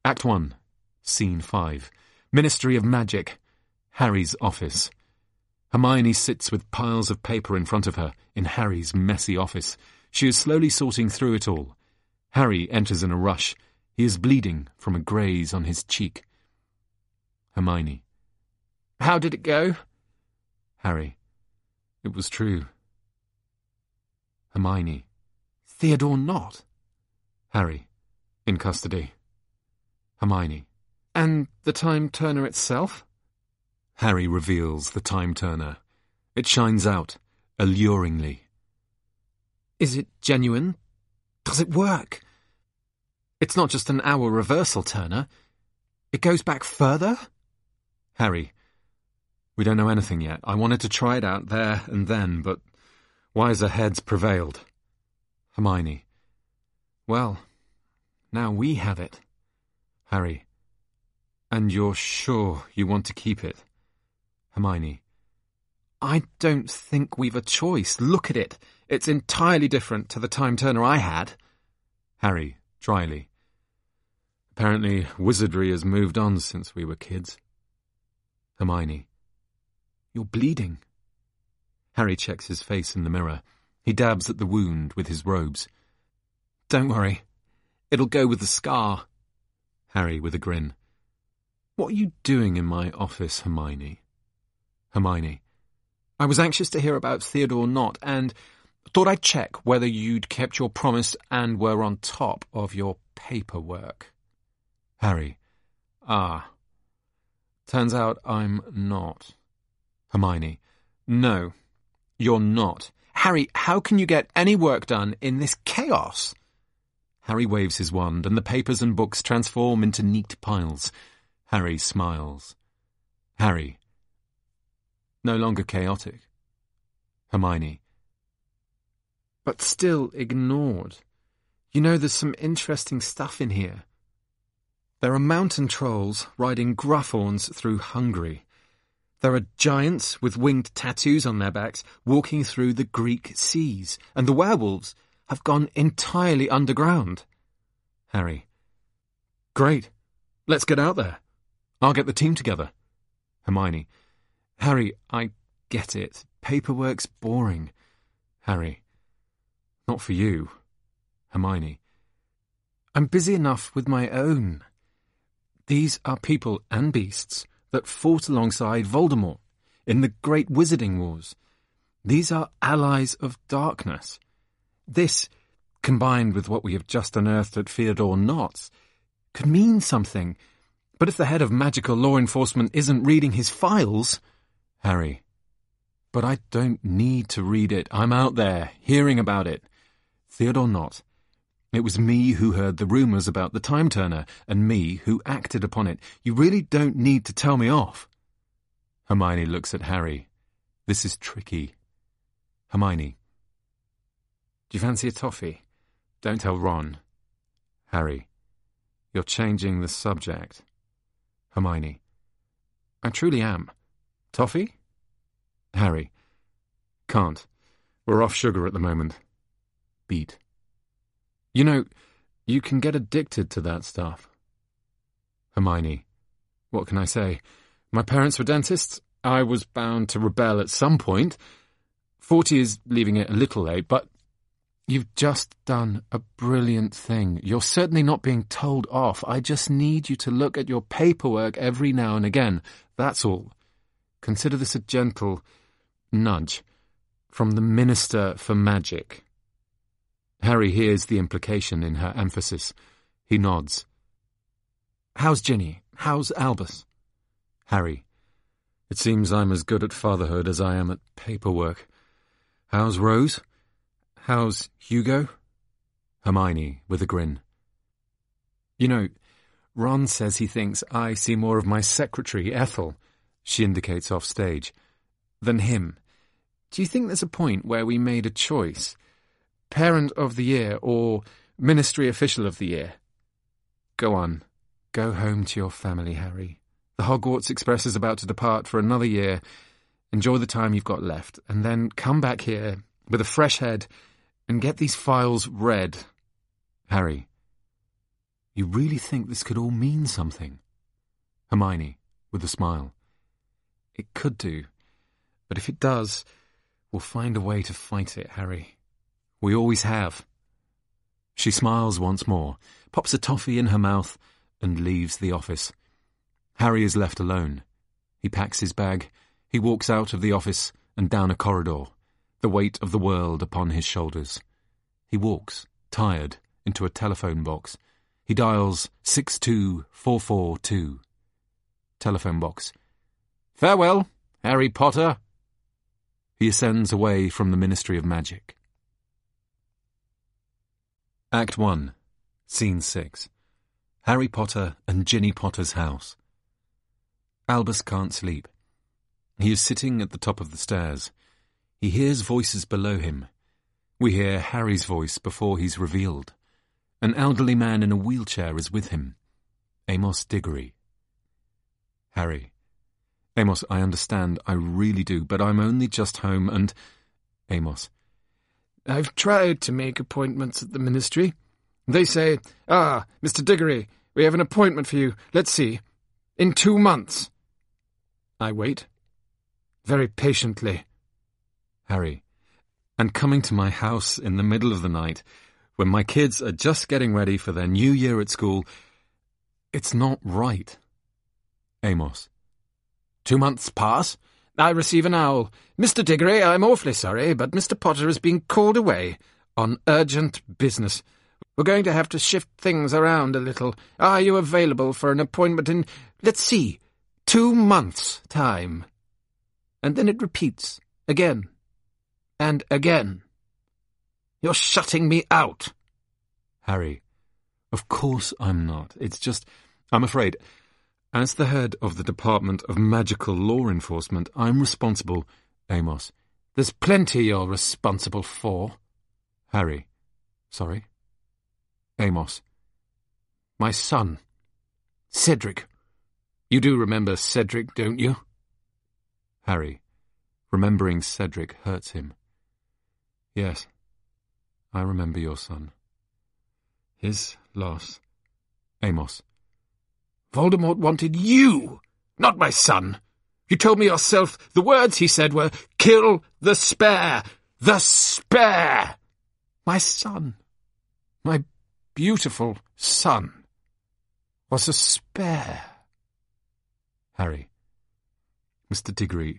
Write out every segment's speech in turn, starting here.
Act 1, Scene 5. Ministry of Magic. Harry's office. Hermione sits with piles of paper in front of her in Harry's messy office. She is slowly sorting through it all. Harry enters in a rush. He is bleeding from a graze on his cheek. Hermione. How did it go? Harry. It was true. Hermione. Theodore Nott? Harry. In custody. Hermione. And the Time Turner itself? Harry reveals the Time Turner. It shines out, alluringly. Is it genuine? Does it work? It's not just an hour reversal, Turner. It goes back further? Harry. We don't know anything yet. I wanted to try it out there and then, but wiser heads prevailed. Hermione. Well, now we have it. Harry. And you're sure you want to keep it? Hermione. I don't think we've a choice. Look at it. It's entirely different to the Time Turner I had. Harry, dryly. Apparently, wizardry has moved on since we were kids. Hermione. You're bleeding. Harry checks his face in the mirror. He dabs at the wound with his robes. Don't worry. It'll go with the scar. Harry with a grin. What are you doing in my office, Hermione? Hermione. I was anxious to hear about Theodore Nott and thought I'd check whether you'd kept your promise and were on top of your paperwork. Harry. Ah. Turns out I'm not. Hermione. No, you're not. Harry, how can you get any work done in this chaos? Harry waves his wand, and the papers and books transform into neat piles. Harry smiles. Harry. No longer chaotic. Hermione. But still ignored. You know, there's some interesting stuff in here. There are mountain trolls riding Gruffhorns through Hungary. There are giants with winged tattoos on their backs walking through the Greek seas, and the werewolves have gone entirely underground. Harry. Great. Let's get out there. I'll get the team together. Hermione. Harry, I get it. Paperwork's boring. Harry. Not for you. Hermione. I'm busy enough with my own. These are people and beasts that fought alongside Voldemort in the Great Wizarding Wars. These are allies of darkness. This, combined with what we have just unearthed at Theodore Nott's, could mean something. But if the head of magical law enforcement isn't reading his files... Harry. But I don't need to read it. I'm out there, hearing about it. Theodore Nott. It was me who heard the rumours about the Time Turner, and me who acted upon it. You really don't need to tell me off. Hermione looks at Harry. This is tricky. Hermione. Do you fancy a toffee? Don't tell Ron. Harry. You're changing the subject. Hermione. I truly am. Toffee? Harry. Can't. We're off sugar at the moment. Beat. You know, you can get addicted to that stuff. Hermione. What can I say? My parents were dentists. I was bound to rebel at some point. 40 is leaving it a little late, but you've just done a brilliant thing. You're certainly not being told off. I just need you to look at your paperwork every now and again. That's all. Consider this a gentle nudge from the Minister for Magic. Harry hears the implication in her emphasis. He nods. How's Ginny? How's Albus? Harry. It seems I'm as good at fatherhood as I am at paperwork. How's Rose? How's Hugo? Hermione, with a grin. You know, Ron says he thinks I see more of my secretary, Ethel, she indicates off stage, than him. Do you think there's a point where we made a choice? Parent of the Year or Ministry Official of the Year? Go on. Go home to your family, Harry. The Hogwarts Express is about to depart for another year. Enjoy the time you've got left, and then come back here with a fresh head and get these files read. Harry. You really think this could all mean something? Hermione, with a smile. It could do, but if it does, we'll find a way to fight it, Harry. We always have. She smiles once more, pops a toffee in her mouth, and leaves the office. Harry is left alone. He packs his bag. He walks out of the office and down a corridor, the weight of the world upon his shoulders. He walks, tired, into a telephone box. He dials 62442. Telephone box. Farewell, Harry Potter. He ascends away from the Ministry of Magic. Act 1, Scene 6. Harry Potter and Ginny Potter's house. Albus can't sleep. He is sitting at the top of the stairs. He hears voices below him. We hear Harry's voice before he's revealed. An elderly man in a wheelchair is with him. Amos Diggory. Harry. Amos, I understand, I really do, but I'm only just home and... Amos. I've tried to make appointments at the ministry. They say, Mr. Diggory, we have an appointment for you, let's see, in 2 months. I wait. Very patiently. Harry. And coming to my house in the middle of the night, when my kids are just getting ready for their new year at school, it's not right. Amos. 2 months pass. I receive an owl. Mr. Diggory, I'm awfully sorry, but Mr. Potter is being called away on urgent business. We're going to have to shift things around a little. Are you available for an appointment in, let's see, 2 months' time? And then it repeats, again, and again. You're shutting me out. Harry. Of course I'm not. It's just, I'm afraid, as the head of the Department of Magical Law Enforcement, I'm responsible. Amos. There's plenty you're responsible for. Harry. Sorry? Amos. My son. Cedric. You do remember Cedric, don't you? Harry. Remembering Cedric hurts him. Yes, I remember your son. His loss. Amos. Voldemort wanted you, not my son. You told me yourself the words he said were, kill the spare, the spare. My son, my beautiful son, was a spare. Harry. Mr. Diggory,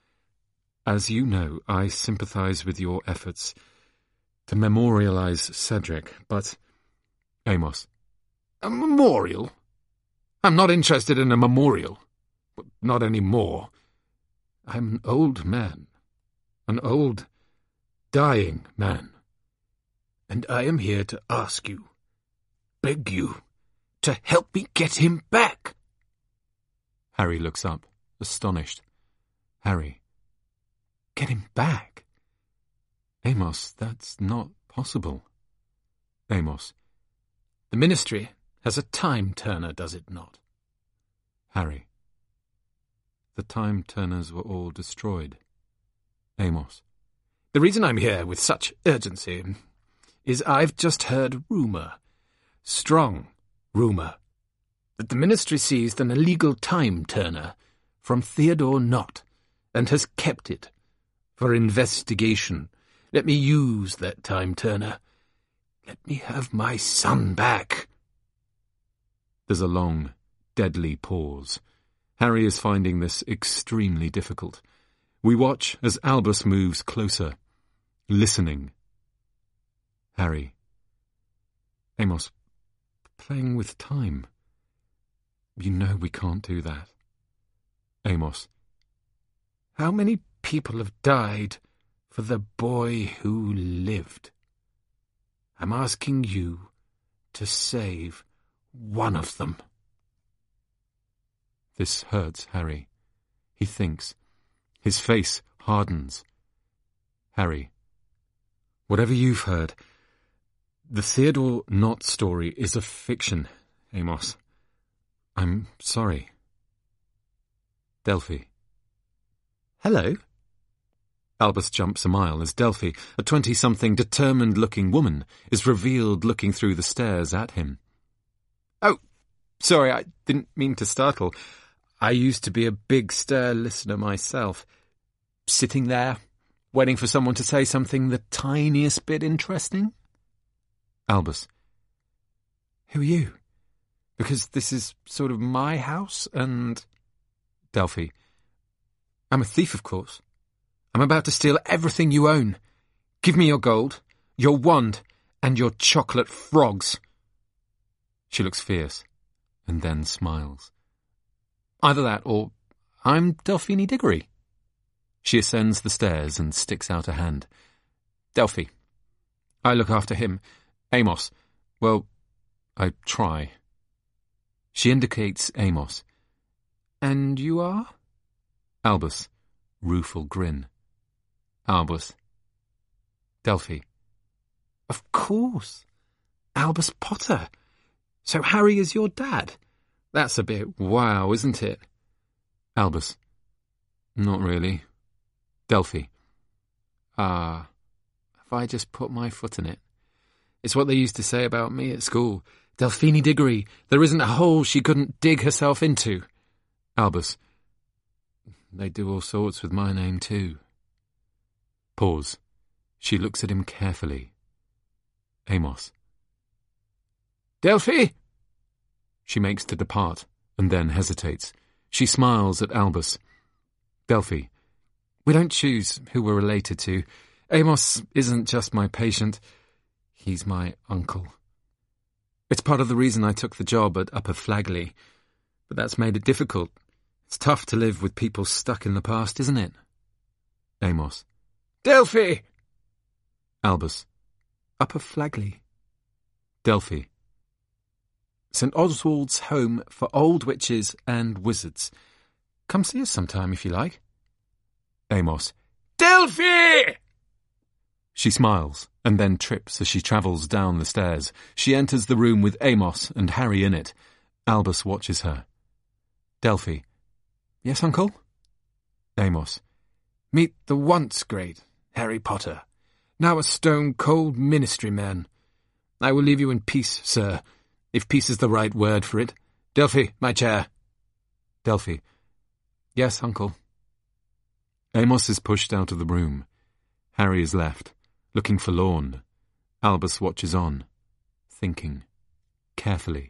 as you know, I sympathise with your efforts to memorialise Cedric, but... Amos. A memorial? I'm not interested in a memorial. Not any more. I'm an old man. An old, dying man. And I am here to ask you, beg you, to help me get him back. Harry looks up, astonished. Harry. Get him back? Amos, that's not possible. Amos. The ministry has a time-turner, does it not? Harry. The time-turners were all destroyed. Amos. The reason I'm here with such urgency is I've just heard rumour, strong rumour, that the ministry seized an illegal time-turner from Theodore Nott and has kept it for investigation. Let me use that time-turner. Let me have my son back. There's a long, deadly pause. Harry is finding this extremely difficult. We watch as Albus moves closer, listening. Harry. Amos, playing with time. You know we can't do that. Amos. How many people have died for the boy who lived? I'm asking you to save one of them. This hurts Harry. He thinks. His face hardens. Harry. Whatever you've heard, the Theodore Nott story is a fiction, Amos. I'm sorry. Delphi. Hello. Albus jumps a mile as Delphi, a 20-something determined-looking woman, is revealed looking through the stairs at him. Oh, sorry, I didn't mean to startle. I used to be a big stir listener myself. Sitting there, waiting for someone to say something the tiniest bit interesting. Albus. Who are you? Because this is sort of my house and... Delphi. I'm a thief, of course. I'm about to steal everything you own. Give me your gold, your wand, and your chocolate frogs. She looks fierce, and then smiles. Either that, or I'm Delphine Diggory. She ascends the stairs and sticks out a hand. Delphi. I look after him. Amos. Well, I try. She indicates Amos. And you are? Albus. Rueful grin. Albus. Delphi. Of course. Albus Potter. So Harry is your dad? That's a bit wow, isn't it? Albus. Not really. Delphi. Have I just put my foot in it? It's what they used to say about me at school. Delphine Diggory. There isn't a hole she couldn't dig herself into. Albus. They do all sorts with my name too. Pause. She looks at him carefully. Amos. Delphi! She makes to depart, and then hesitates. She smiles at Albus. Delphi. We don't choose who we're related to. Amos isn't just my patient. He's my uncle. It's part of the reason I took the job at Upper Flagley. But that's made it difficult. It's tough to live with people stuck in the past, isn't it? Amos. Delphi! Albus. Upper Flagley. Delphi. St. Oswald's Home for Old Witches and Wizards. Come see us sometime if you like. Amos. Delphi! She smiles, and then trips as she travels down the stairs. She enters the room with Amos and Harry in it. Albus watches her. Delphi. Yes, Uncle? Amos. Meet the once great Harry Potter, now a stone-cold ministry man. I will leave you in peace, sir, if peace is the right word for it. Delphi, my chair. Delphi. Yes, Uncle. Amos is pushed out of the room. Harry is left, looking forlorn. Albus watches on, thinking, carefully.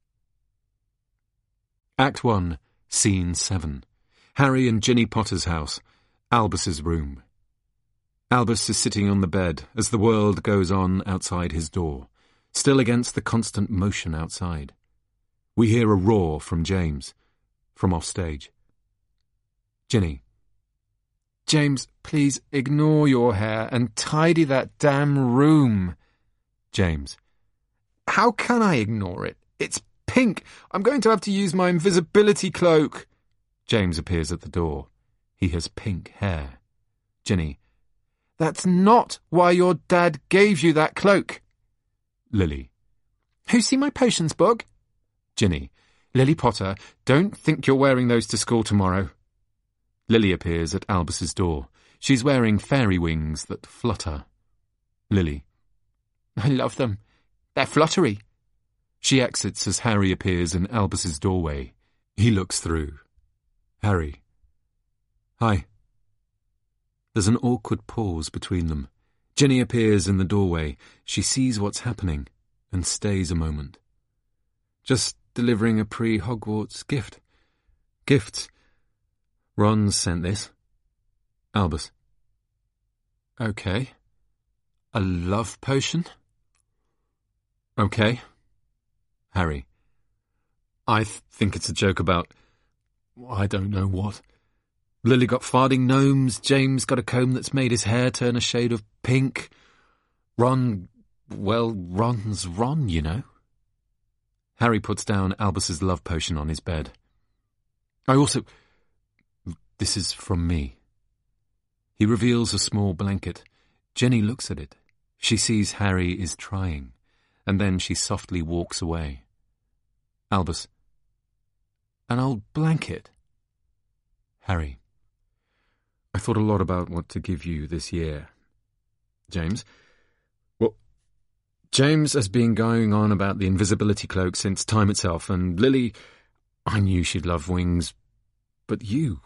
Act 1, Scene 7. Harry and Ginny Potter's house, Albus's room. Albus is sitting on the bed as the world goes on outside his door, still against the constant motion outside. We hear a roar from James, from offstage. Ginny. James, please ignore your hair and tidy that damn room. James. How can I ignore it? It's pink. I'm going to have to use my invisibility cloak. James appears at the door. He has pink hair. Ginny. That's not why your dad gave you that cloak. Lily. Who's seen my potions book? Ginny. Lily Potter, don't think you're wearing those to school tomorrow. Lily appears at Albus's door. She's wearing fairy wings that flutter. Lily. I love them. They're fluttery. She exits as Harry appears in Albus's doorway. He looks through. Harry. Hi. There's an awkward pause between them. Ginny appears in the doorway. She sees what's happening and stays a moment. Just delivering a pre-Hogwarts gift. Gifts. Ron sent this. Albus. Okay. A love potion? Okay. Harry. I think it's a joke about... I don't know what. Lily got farting gnomes. James got a comb that's made his hair turn a shade of pink. Ron... well, Ron's Ron, you know. Harry puts down Albus's love potion on his bed. I also... This is from me. He reveals a small blanket. Jenny looks at it. She sees Harry is trying, and then she softly walks away. Albus. An old blanket? Harry. I thought a lot about what to give you this year. James. Well, James has been going on about the invisibility cloak since time itself, and Lily, I knew she'd love wings. But you're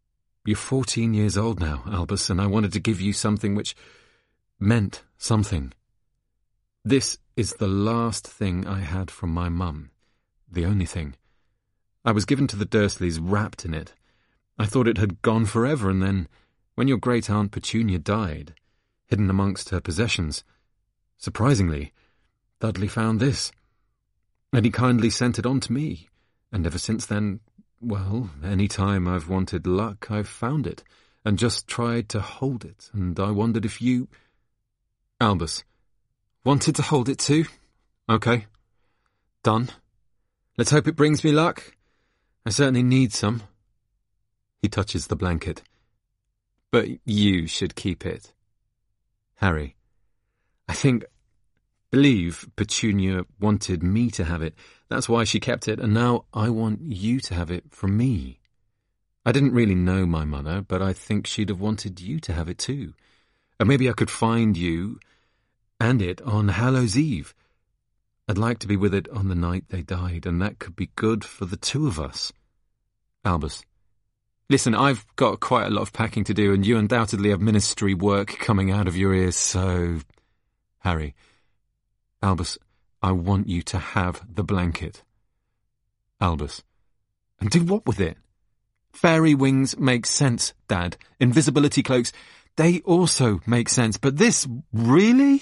14 years old now, Albus, and I wanted to give you something which meant something. This is the last thing I had from my mum, the only thing. I was given to the Dursleys wrapped in it. I thought it had gone forever, and then, when your great-aunt Petunia died, hidden amongst her possessions, surprisingly, Dudley found this, and he kindly sent it on to me, and ever since then, well, any time I've wanted luck, I've found it, and just tried to hold it, and I wondered if you... Albus, wanted to hold it too? Okay. Done. Let's hope it brings me luck. I certainly need some. He touches the blanket. But you should keep it. Harry, I believe Petunia wanted me to have it. That's why she kept it, and now I want you to have it from me. I didn't really know my mother, but I think she'd have wanted you to have it too. And maybe I could find you and it on Hallows Eve. I'd like to be with it on the night they died, and that could be good for the two of us. Albus, listen, I've got quite a lot of packing to do, and you undoubtedly have ministry work coming out of your ears, so... Harry, Albus, I want you to have the blanket. Albus, and do what with it? Fairy wings make sense, Dad. Invisibility cloaks, they also make sense, but this, really?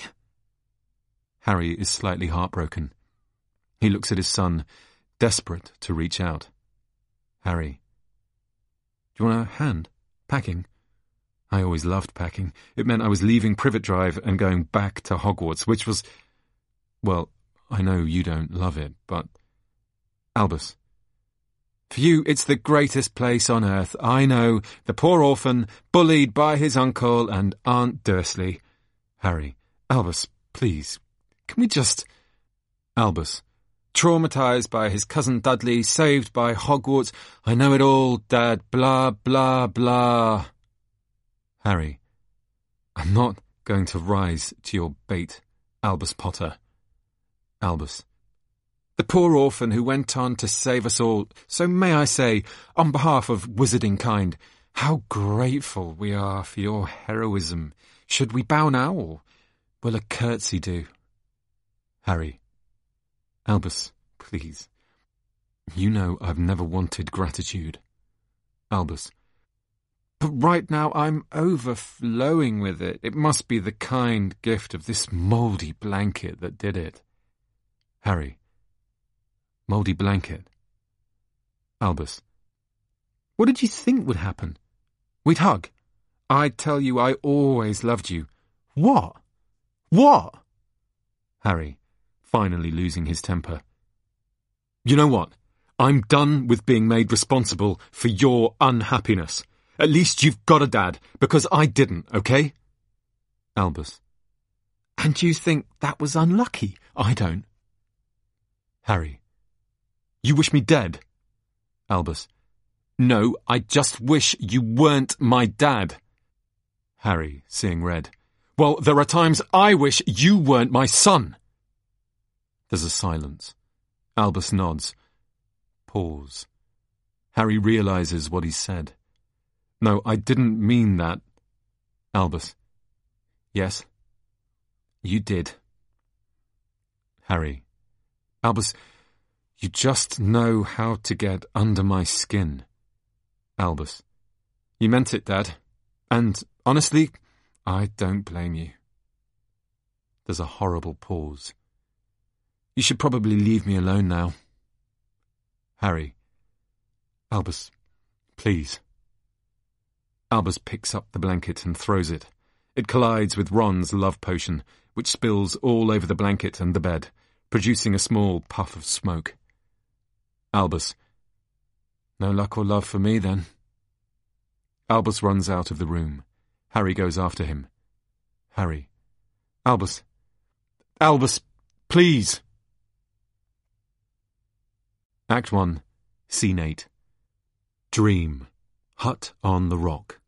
Harry is slightly heartbroken. He looks at his son, desperate to reach out. Harry, do you want a hand? Packing? I always loved packing. It meant I was leaving Privet Drive and going back to Hogwarts, which was... Well, I know you don't love it, but... Albus, for you, it's the greatest place on earth. I know, the poor orphan, bullied by his uncle and Aunt Dursley. Harry, Albus, please, can we just... Albus, traumatised by his cousin Dudley, saved by Hogwarts. I know it all, Dad, blah, blah, blah. Harry, I'm not going to rise to your bait, Albus Potter. Albus, the poor orphan who went on to save us all, so may I say, on behalf of wizarding kind, how grateful we are for your heroism. Should we bow now, or will a curtsy do? Harry, Albus, please. You know I've never wanted gratitude. Albus, but right now I'm overflowing with it. It must be the kind gift of this mouldy blanket that did it. Harry, mouldy blanket. Albus, what did you think would happen? We'd hug. I'd tell you I always loved you. What? What? Harry, finally losing his temper. You know what? I'm done with being made responsible for your unhappiness. At least you've got a dad, because I didn't, okay? Albus, and you think that was unlucky? I don't. Harry, you wish me dead? Albus, no, I just wish you weren't my dad. Harry, seeing red, well, there are times I wish you weren't my son. There's a silence. Albus nods. Pause. Harry realises what he's said. No, I didn't mean that. Albus, yes, you did. Harry, Albus, you just know how to get under my skin. Albus, you meant it, Dad. And, honestly, I don't blame you. There's a horrible pause. You should probably leave me alone now. Harry, Albus, please. Albus picks up the blanket and throws it. It collides with Ron's love potion, which spills all over the blanket and the bed, producing a small puff of smoke. Albus, no luck or love for me, then. Albus runs out of the room. Harry goes after him. Harry, Albus, please! Act 1, Scene 8. Dream. Hut on the rock.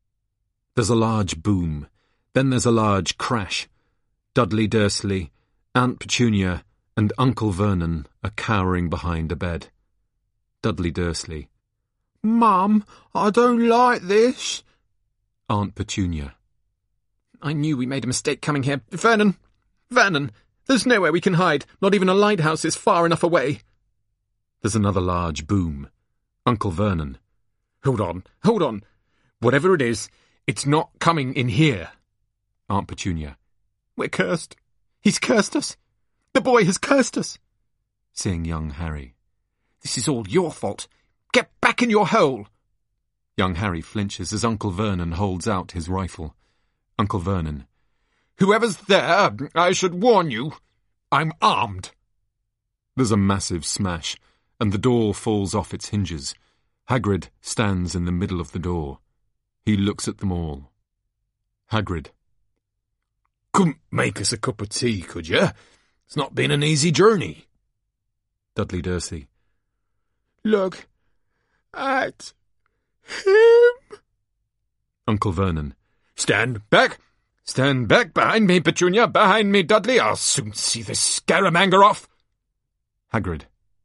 There's a large boom. Then there's a large crash. Dudley Dursley Aunt Petunia and Uncle Vernon are cowering behind a bed. Dudley Dursley. Mum, I don't like this. Aunt Petunia. I knew we made a mistake coming here. Vernon! Vernon! There's nowhere we can hide. Not even a lighthouse is far enough away. There's another large boom. Uncle Vernon. Hold on. Whatever it is, it's not coming in here. Aunt Petunia. We're cursed. He's cursed us. The boy has cursed us. Seeing young Harry. This is all your fault. Get back in your hole. Young Harry flinches as Uncle Vernon holds out his rifle. Uncle Vernon. Whoever's there, I should warn you. I'm armed. There's a massive smash, and the door falls off its hinges. Hagrid stands in the middle of the door. He looks at them all. Hagrid. Couldn't make us a cup of tea, could you? It's not been an easy journey. Dudley Dursley. Look at him. Uncle Vernon. Stand back. Stand back behind me, Petunia. Behind me, Dudley. I'll soon see this scaramander off. Hagrid.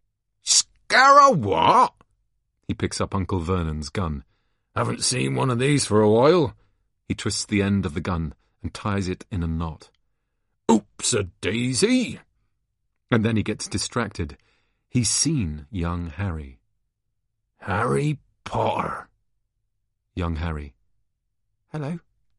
Scara what? He picks up Uncle Vernon's gun. Haven't seen one of these for a while. He twists the end of the gun and ties it in a knot. Oops-a-daisy. And then he gets distracted. He's seen young Harry. Harry Potter. Young Harry. Hello.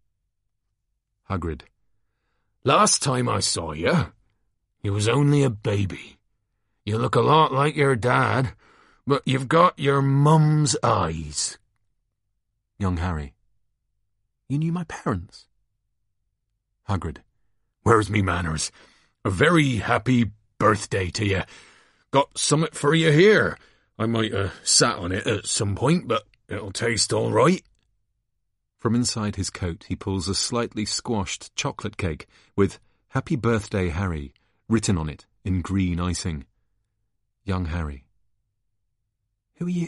Hagrid. Last time I saw you, you was only a baby. You look a lot like your dad, but you've got your mum's eyes. Young Harry. You knew my parents? Hagrid. Where's me manners? A very happy birthday to you. Got summat for you here. I might have sat on it at some point, but it'll taste all right. From inside his coat he pulls a slightly squashed chocolate cake with Happy Birthday, Harry written on it in green icing. Young Harry. Who are you?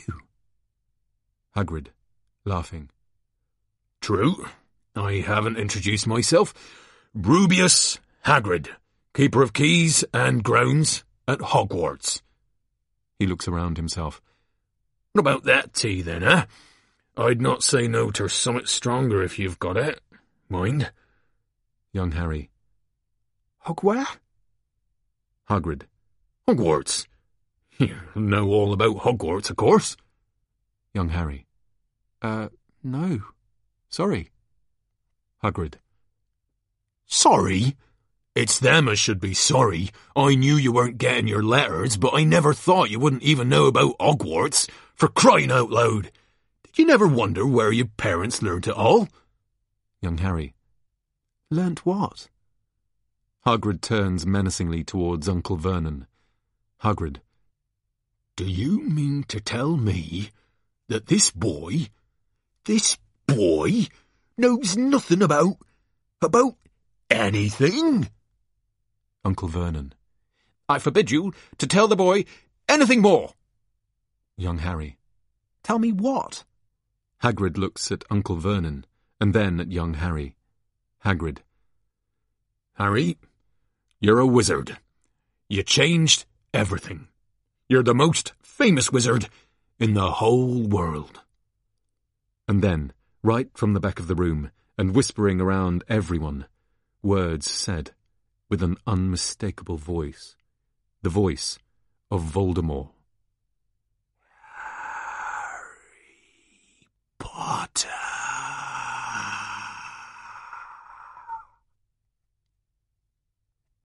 Hagrid, laughing. True. I haven't introduced myself. Rubeus Hagrid, Keeper of Keys and Grounds at Hogwarts. He looks around himself. What about that tea, then, eh? I'd not say no to something stronger if you've got it. Mind? Young Harry. Hogware? Hagrid. Hogwarts. You know all about Hogwarts, of course. Young Harry. No. Sorry. Hagrid. Sorry? It's them as should be sorry. I knew you weren't getting your letters, but I never thought you wouldn't even know about Hogwarts. For crying out loud. Did you never wonder where your parents learnt it all? Young Harry. Learnt what? Hagrid turns menacingly towards Uncle Vernon. Hagrid. Do you mean to tell me that this boy knows nothing about anything? Uncle Vernon. I forbid you to tell the boy anything more. Young Harry. Tell me what? Hagrid looks at Uncle Vernon, and then at young Harry. Hagrid. Harry, you're a wizard. You changed everything. You're the most famous wizard in the whole world. And then, right from the back of the room, and whispering around everyone, words said, with an unmistakable voice. The voice of Voldemort. Harry Potter.